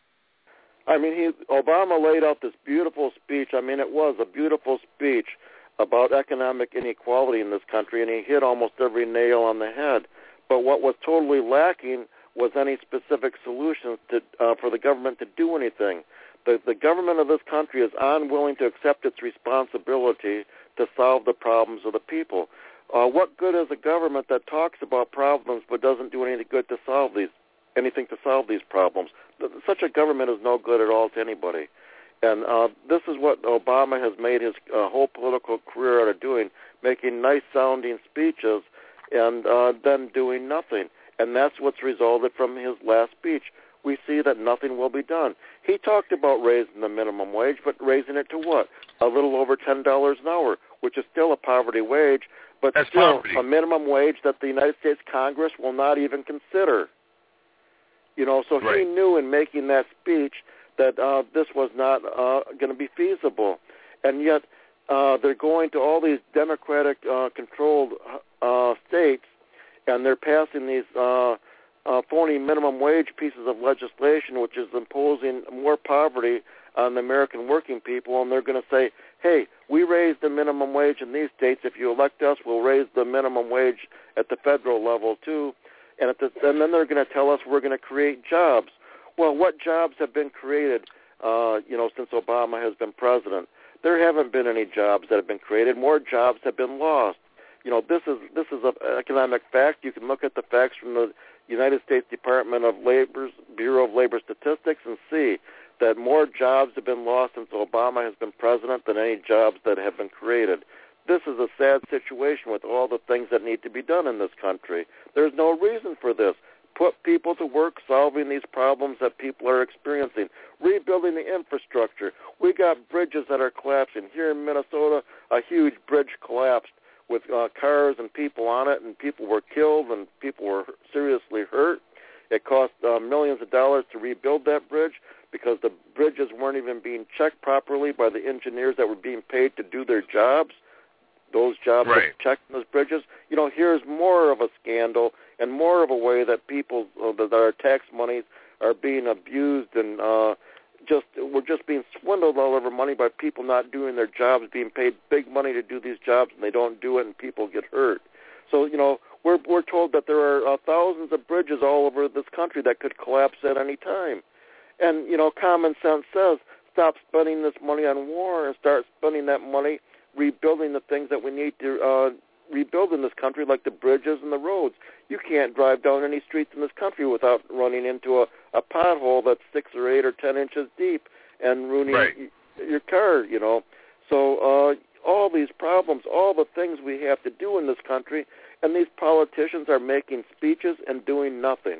I mean, he Obama laid out this beautiful speech. I mean, it was a beautiful speech about economic inequality in this country, and he hit almost every nail on the head. But what was totally lacking was any specific solutions to, uh, for the government to do anything. The, the government of this country is unwilling to accept its responsibility to solve the problems of the people. Uh, what good is a government that talks about problems but doesn't do any good to solve these, anything to solve these problems? Such a government is no good at all to anybody. And uh, this is what Obama has made his uh, whole political career out of doing, making nice-sounding speeches and uh, then doing nothing. And that's what's resulted from his last speech. We see that nothing will be done. He talked about raising the minimum wage, but raising it to what? A little over ten dollars an hour, which is still a poverty wage, but That's still poverty. a minimum wage that the United States Congress will not even consider. You know, so Right. he knew in making that speech that uh, this was not uh, going to be feasible. And yet uh, they're going to all these Democratic-controlled uh, uh, states, and they're passing these uh, uh, phony minimum wage pieces of legislation, which is imposing more poverty on the American working people, and they're going to say, hey, we raised the minimum wage in these states. If you elect us, we'll raise the minimum wage at the federal level, too. And, at the, and then they're going to tell us we're going to create jobs. Well, what jobs have been created, uh, you know, since Obama has been president? There haven't been any jobs that have been created. More jobs have been lost. You know, this is this is an economic fact. You can look at the facts from the United States Department of Labor's Bureau of Labor Statistics and see that more jobs have been lost since Obama has been president than any jobs that have been created. This is a sad situation with all the things that need to be done in this country. There's no reason for this. Put people to work solving these problems that people are experiencing, rebuilding the infrastructure. We got bridges that are collapsing. Here in Minnesota, a huge bridge collapsed with uh, cars and people on it, and people were killed and people were seriously hurt. It cost uh, millions of dollars to rebuild that bridge because the bridges weren't even being checked properly by the engineers that were being paid to do their jobs. Those jobs Right. that checked those bridges. You know, here's more of a scandal and more of a way that people, uh, that our tax monies are being abused and uh, just we're just being swindled all over money by people not doing their jobs, being paid big money to do these jobs, and they don't do it, and people get hurt. So, you know, we're we're told that there are uh, thousands of bridges all over this country that could collapse at any time. And, you know, common sense says stop spending this money on war and start spending that money rebuilding the things that we need to uh, rebuild in this country, like the bridges and the roads. You can't drive down any streets in this country without running into a, a pothole that's six or eight or ten inches deep and ruining Right. y- your car, you know. So uh, all these problems, all the things we have to do in this country, and these politicians are making speeches and doing nothing.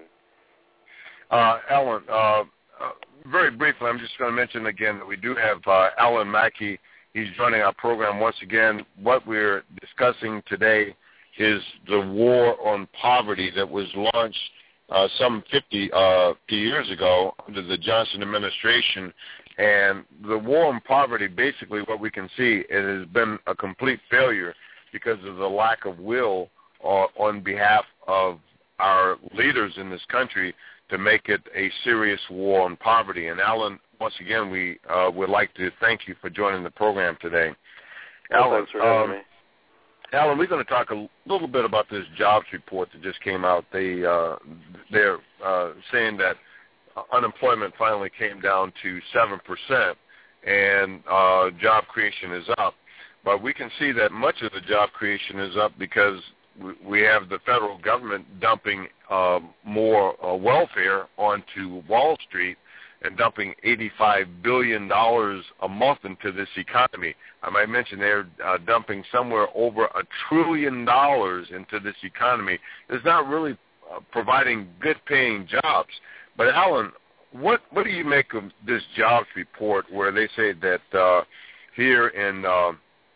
Uh, Alan, uh, uh, very briefly, I'm just going to mention again that we do have uh, Alan Mackey. He's joining our program once again. What we're discussing today is the war on poverty that was launched uh, some fifty uh, years ago under the Johnson administration. And the war on poverty, basically what we can see, it has been a complete failure because of the lack of will uh, on behalf of our leaders in this country to make it a serious war on poverty. And Alan, once again, we uh, would like to thank you for joining the program today. Well, Alan, thanks for having um, me. Alan, we're going to talk a little bit about this jobs report that just came out. They, uh, they're uh, saying that unemployment finally came down to seven percent and uh, job creation is up. But we can see that much of the job creation is up because we have the federal government dumping uh, more uh, welfare onto Wall Street and dumping eighty-five billion dollars a month into this economy. I might mention they're uh, dumping somewhere over a trillion dollars into this economy. It's not really uh, providing good-paying jobs. But, Alan, what, what do you make of this jobs report where they say that uh, here in uh,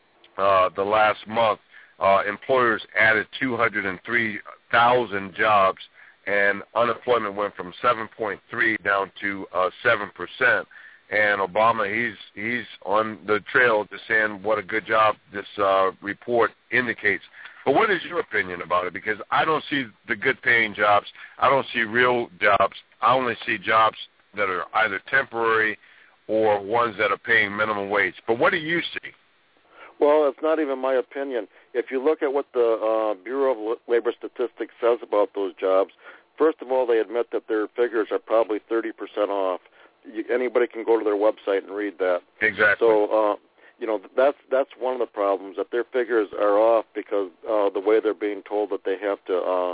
uh, the last month, uh, employers added two hundred three thousand jobs and unemployment went from seven point three down to uh, seven percent. And Obama, he's he's on the trail to saying what a good job this uh, report indicates. But what is your opinion about it? Because I don't see the good-paying jobs. I don't see real jobs. I only see jobs that are either temporary or ones that are paying minimum wage. But what do you see? Well, it's not even my opinion. If you look at what the uh, Bureau of Labor Statistics says about those jobs, first of all, they admit that their figures are probably thirty percent off. You, anybody can go to their website and read that. Exactly. So, uh, you know, that's that's one of the problems, that their figures are off because uh, the way they're being told that they have to uh,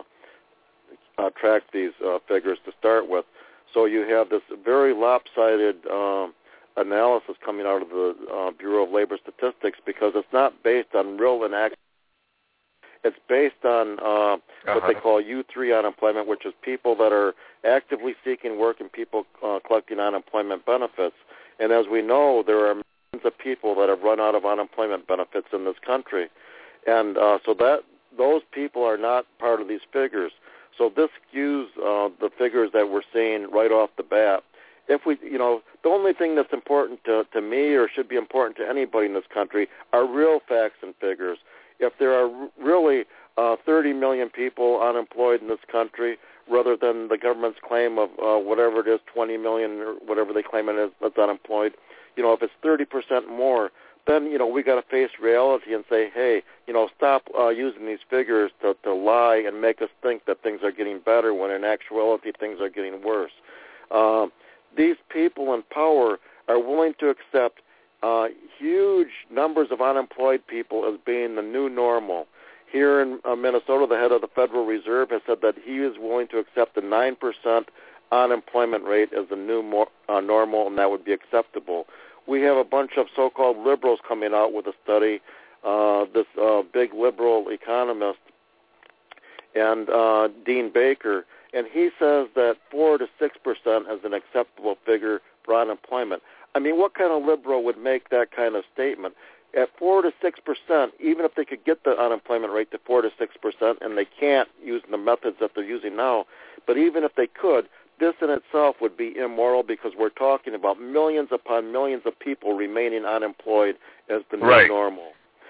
uh, track these uh, figures to start with. So you have this very lopsided uh, analysis coming out of the uh, Bureau of Labor Statistics because it's not based on real and accurate. It's based on uh, uh-huh. what they call U three unemployment, which is people that are actively seeking work and people uh, collecting unemployment benefits. And as we know, there are millions of people that have run out of unemployment benefits in this country. And uh, so that those people are not part of these figures. So this skews uh, the figures that we're seeing right off the bat. If we, you know, the only thing that's important to, to me or should be important to anybody in this country are real facts and figures. If there are really uh, thirty million people unemployed in this country, rather than the government's claim of uh, whatever it is, twenty million or whatever they claim it is that's unemployed, you know, if it's thirty percent more, then, you know, we got to face reality and say, hey, you know, stop uh, using these figures to, to lie and make us think that things are getting better when in actuality things are getting worse. Uh, these people in power are willing to accept uh, huge numbers of unemployed people as being the new normal. Here in uh, Minnesota, the head of the Federal Reserve has said that he is willing to accept the nine percent unemployment rate as the new more, uh, normal, and that would be acceptable. We have a bunch of so-called liberals coming out with a study, uh, this uh, big liberal economist, and uh, Dean Baker, and he says that four to six percent is an acceptable figure for unemployment. I mean, what kind of liberal would make that kind of statement? At four to six percent, even if they could get the unemployment rate to four to six percent, and they can't using the methods that they're using now, but even if they could, this in itself would be immoral because we're talking about millions upon millions of people remaining unemployed as the new right. normal.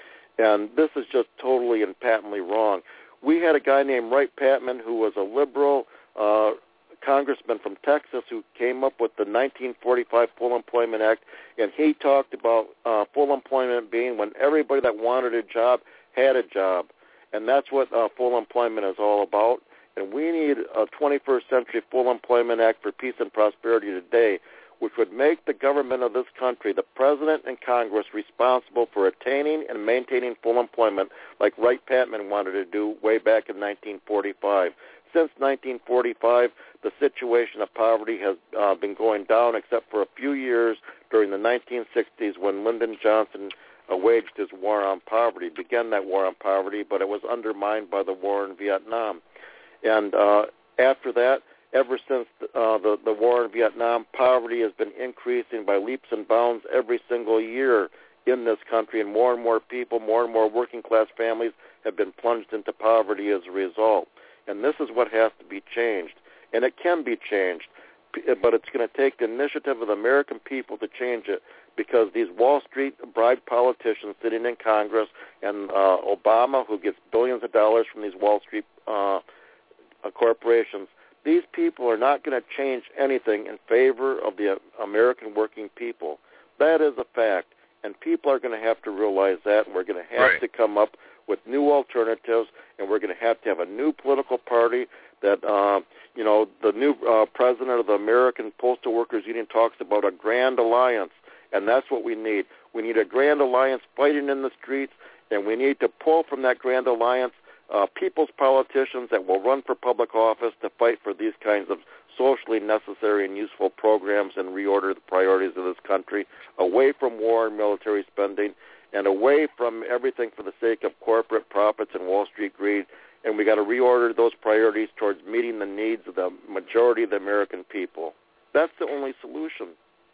And this is just totally and patently wrong. We had a guy named Wright Patman who was a liberal uh, congressman from Texas who came up with the nineteen forty-five Full Employment Act, and he talked about uh, full employment being when everybody that wanted a job had a job. And that's what uh, full employment is all about. And we need a twenty-first century Full Employment Act for peace and prosperity today, which would make the government of this country, the president and Congress, responsible for attaining and maintaining full employment like Wright Patman wanted to do way back in nineteen forty-five. Since nineteen forty-five, the situation of poverty has uh, been going down except for a few years during the nineteen sixties when Lyndon Johnson uh, waged his war on poverty, began that war on poverty, but it was undermined by the war in Vietnam. And uh, after that, ever since uh, the, the war in Vietnam, poverty has been increasing by leaps and bounds every single year in this country, and more and more people, more and more working-class families have been plunged into poverty as a result. And this is what has to be changed. And it can be changed, but it's going to take the initiative of the American people to change it because these Wall Street bribed politicians sitting in Congress and uh, Obama, who gets billions of dollars from these Wall Street uh Uh, corporations, these people are not going to change anything in favor of the uh, American working people. That is a fact, and people are going to have to realize that, and we're going to have right. to come up with new alternatives, and we're going to have to have a new political party that, uh, you know, the new uh, president of the American Postal Workers Union talks about a grand alliance, and that's what we need. We need a grand alliance fighting in the streets, and we need to pull from that grand alliance Uh, people's politicians that will run for public office to fight for these kinds of socially necessary and useful programs and reorder the priorities of this country away from war and military spending and away from everything for the sake of corporate profits and Wall Street greed. And we got to reorder those priorities towards meeting the needs of the majority of the American people. That's the only solution.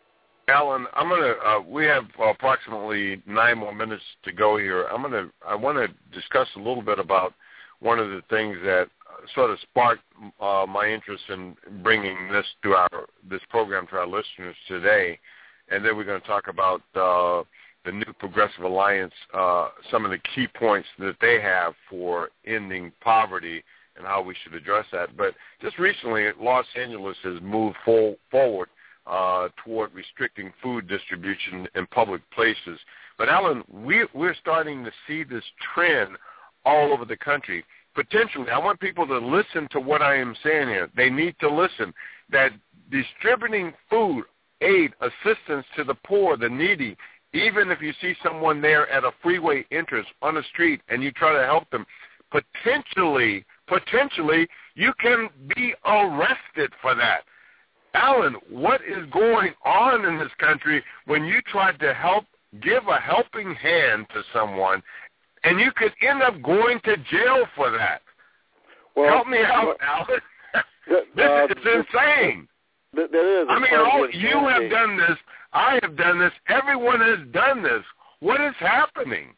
Alan, I'm gonna. Uh, we have approximately nine more minutes to go here. I'm gonna. I want to discuss a little bit about one of the things that sort of sparked uh, my interest in bringing this to our this program to our listeners today, and then we're going to talk about uh, the new Progressive Alliance, uh, some of the key points that they have for ending poverty and how we should address that. But just recently, Los Angeles has moved full, forward. Uh, toward restricting food distribution in public places. But, Alan, we, we're starting to see this trend all over the country. Potentially, I want people to listen to what I am saying here. They need to listen that distributing food, aid, assistance to the poor, the needy, even if you see someone there at a freeway entrance on the street and you try to help them, potentially, potentially, you can be arrested for that. Alan, what is going on in this country when you try to help, give a helping hand to someone, and you could end up going to jail for that. Well, help me out, Alan. Th- this uh, it's insane. Th- that is. I mean, all, you have done this. I have done this. Everyone has done this. What is happening?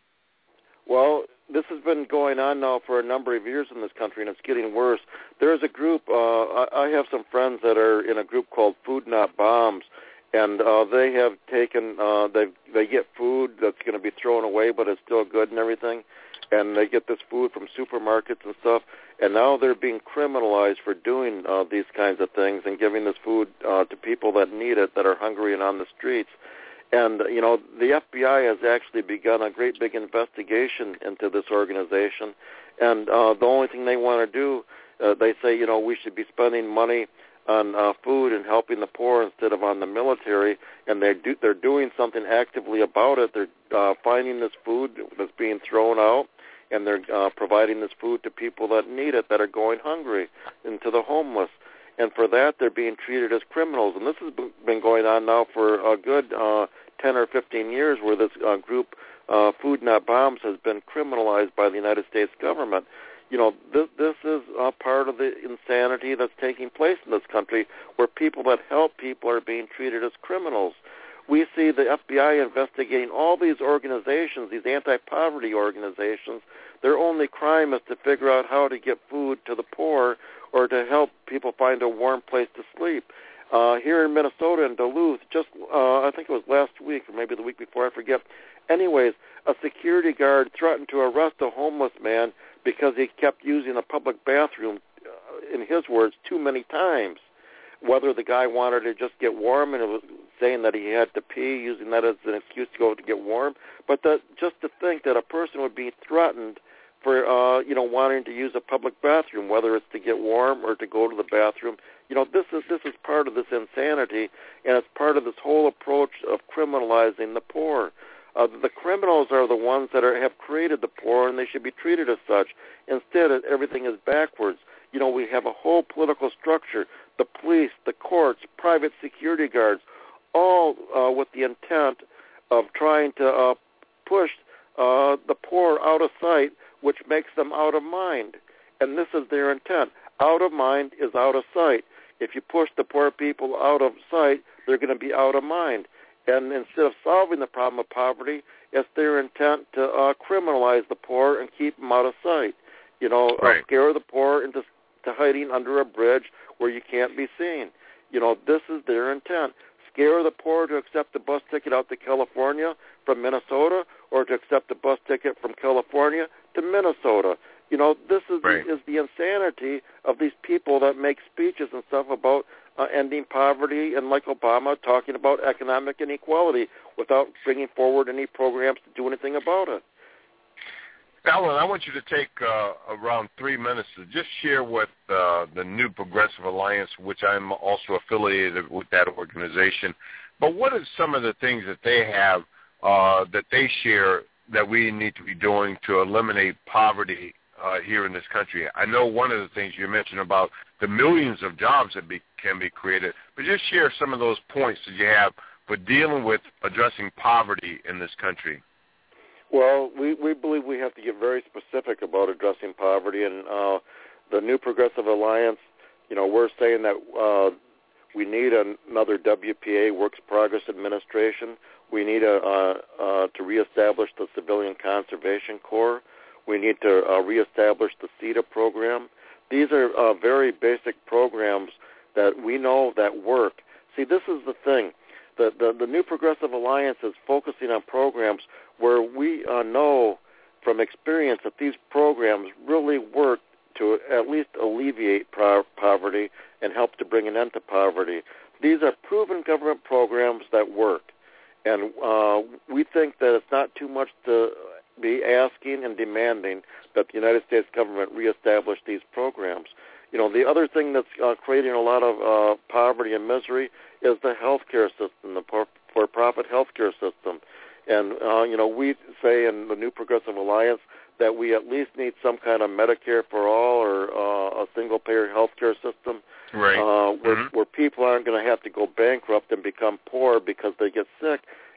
Well, this has been going on now for a number of years in this country, and it's getting worse. There's a group, uh, I, I have some friends that are in a group called Food Not Bombs, and uh, they have taken, uh, they they get food that's going to be thrown away, but it's still good and everything, and they get this food from supermarkets and stuff, and now they're being criminalized for doing uh, these kinds of things and giving this food uh, to people that need it, that are hungry and on the streets. And, you know, the F B I has actually begun a great big investigation into this organization. And uh, the only thing they want to do, uh, they say, you know, we should be spending money on uh, food and helping the poor instead of on the military. And they're, do, they're doing something actively about it. They're uh, finding this food that's being thrown out, and they're uh, providing this food to people that need it, that are going hungry, and to the homeless. And for that, they're being treated as criminals. And this has been going on now for a good uh, ten or fifteen years, where this uh, group, uh, Food Not Bombs, has been criminalized by the United States government. You know, this, this is uh, part of the insanity that's taking place in this country, where people that help people are being treated as criminals. We see the F B I investigating all these organizations, these anti-poverty organizations. Their only crime is to figure out how to get food to the poor, or to help people find a warm place to sleep. Uh, here in Minnesota, in Duluth, just uh, I think it was last week or maybe the week before, I forget. Anyways, a security guard threatened to arrest a homeless man because he kept using a public bathroom, uh, in his words, too many times. Whether the guy wanted to just get warm and it was saying that he had to pee, using that as an excuse to go to get warm, but that, just to think that a person would be threatened for, uh, you know, wanting to use a public bathroom, whether it's to get warm or to go to the bathroom. You know, this is this is part of this insanity, and it's part of this whole approach of criminalizing the poor. Uh, the criminals are the ones that are, have created the poor, and they should be treated as such. Instead, everything is backwards. You know, we have a whole political structure, the police, the courts, private security guards, all uh, with the intent of trying to uh, push uh, the poor out of sight, which makes them out of mind. And this is their intent. Out of mind is out of sight. If you push the poor people out of sight, they're going to be out of mind. And instead of solving the problem of poverty, it's their intent to uh, criminalize the poor and keep them out of sight. You know, right. uh, scare the poor into to hiding under a bridge where you can't be seen. You know, this is their intent. Scare the poor to accept the bus ticket out to California from Minnesota, or to accept the bus ticket from California to Minnesota. You know, this is, right. is the insanity of these people that make speeches and stuff about uh, ending poverty, and like Obama, talking about economic inequality without bringing forward any programs to do anything about it. Alan, I want you to take uh, around three minutes to just share with uh, the New Progressive Alliance, which I'm also affiliated with that organization. But what are some of the things that they have uh, that they share that we need to be doing to eliminate poverty uh, here in this country? I know one of the things you mentioned about the millions of jobs that be, can be created, but just share some of those points that you have for dealing with addressing poverty in this country. Well, we, we believe we have to get very specific about addressing poverty, and uh, the New Progressive Alliance, you know, we're saying that uh, we need another W P A, Works Progress Administration. We need a, uh, uh, to reestablish the Civilian Conservation Corps. We need to uh, reestablish the CETA program. These are uh, very basic programs that we know that work. See, this is the thing. The, the, the New Progressive Alliance is focusing on programs where we uh, know from experience that these programs really work to at least alleviate pro- poverty and help to bring an end to poverty. These are proven government programs that work. And uh, we think that it's not too much to be asking and demanding that the United States government reestablish these programs. You know, the other thing that's uh, creating a lot of uh, poverty and misery is the healthcare system, the for-profit healthcare system. And, uh, you know, we say in the New Progressive Alliance that we at least need some kind of Medicare for all, or uh, a single-payer healthcare system, right. uh, where, mm-hmm. where people aren't going to have to go bankrupt and become poor because they get sick.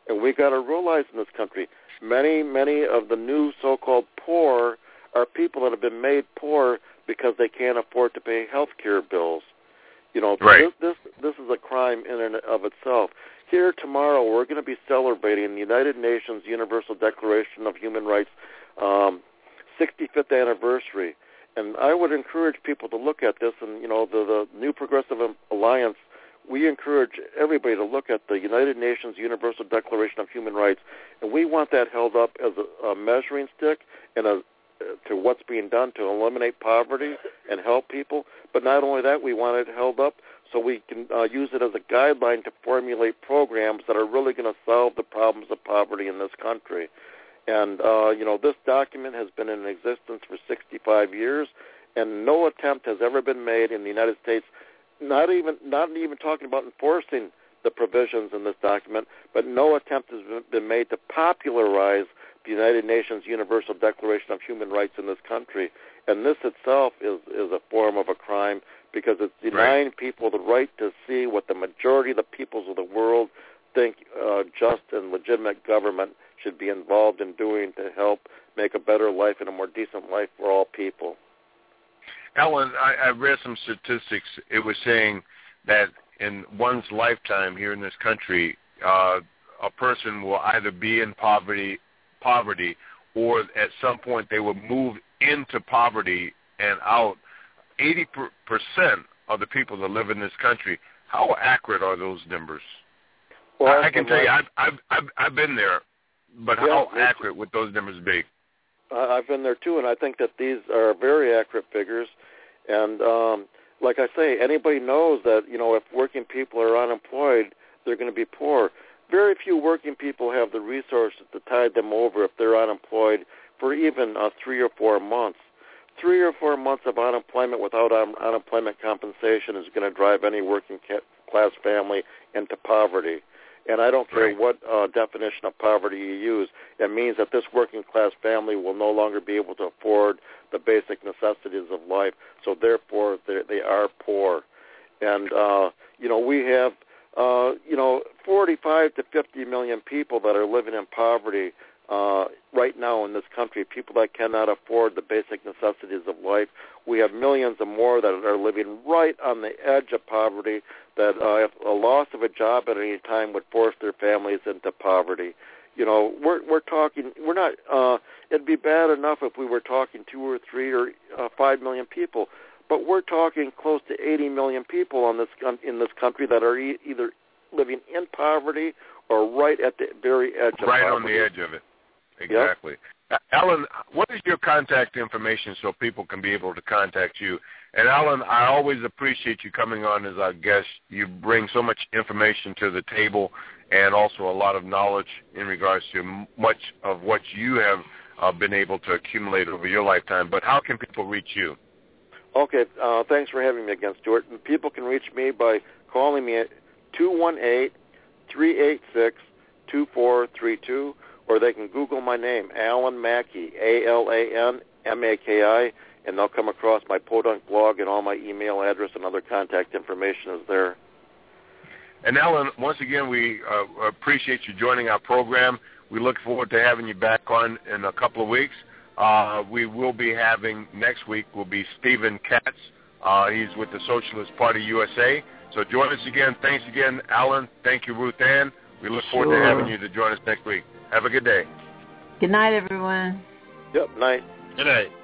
And we got to realize in this country, many, many of the new so-called poor are people that have been made poor because they can't afford to pay health care bills. You know, right. this, this this is a crime in and of itself. Here tomorrow, we're going to be celebrating the United Nations Universal Declaration of Human Rights um, sixty-fifth anniversary. And I would encourage people to look at this. And, you know, the, the New Progressive Alliance, we encourage everybody to look at the United Nations Universal Declaration of Human Rights. And we want that held up as a, a measuring stick and a to what's being done to eliminate poverty and help people. But not only that, we want it held up so we can uh, use it as a guideline to formulate programs that are really going to solve the problems of poverty in this country. And, uh, you know, this document has been in existence for sixty-five years, and no attempt has ever been made in the United States, not even not even talking about enforcing the provisions in this document, but no attempt has been made to popularize the United Nations Universal Declaration of Human Rights in this country. And this itself is, is a form of a crime because it's denying right. people the right to see what the majority of the peoples of the world think uh, just and legitimate government should be involved in doing to help make a better life and a more decent life for all people. Alan, I, I read some statistics. It was saying that in one's lifetime here in this country, uh, a person will either be in poverty poverty, or at some point they will move into poverty and out. eighty percent of the people that live in this country, how accurate are those numbers? Well, I, I can tell you, I've, I've, I've, I've been there, but yeah, how accurate would those numbers be? I've been there too, and I think that these are very accurate figures. And um, like I say, anybody knows that, you know, if working people are unemployed, they're going to be poor. Very few working people have the resources to tide them over if they're unemployed for even uh, three or four months. Three or four months of unemployment without um, unemployment compensation is going to drive any working class family into poverty. And I don't care right. what uh, definition of poverty you use. It means that this working class family will no longer be able to afford the basic necessities of life. So therefore, they are poor. And, uh, you know, we have Uh, you know, forty-five to fifty million people that are living in poverty uh, right now in this country, people that cannot afford the basic necessities of life. We have millions of more that are living right on the edge of poverty, that uh, if a loss of a job at any time would force their families into poverty. You know, we're we're talking, we're not, uh, it'd be bad enough if we were talking two or three or uh, five million people. But we're talking close to eighty million people on this in this country that are e- either living in poverty or right at the very edge of right poverty. Right on the edge of it. Exactly. Yep. Alan, what is your contact information so people can be able to contact you? And, Alan, I always appreciate you coming on as our guest. You bring so much information to the table and also a lot of knowledge in regards to much of what you have uh, been able to accumulate over your lifetime. But how can people reach you? Okay, uh, thanks for having me again, Stuart. And people can reach me by calling me at two one eight, three eight six, two four three two, or they can Google my name, Alan Mackey, A L A N M A K I, and they'll come across my Podunk blog, and all my email address and other contact information is there. And, Alan, once again, we uh, appreciate you joining our program. We look forward to having you back on in a couple of weeks. Uh, we will be having, next week, will be Stephen Katz. Uh, he's with the Socialist Party U S A. So join us again. Thanks again, Alan. Thank you, Ruth Ann. We look forward sure. to having you to join us next week. Have a good day. Good night, everyone. Yep, night. Good night.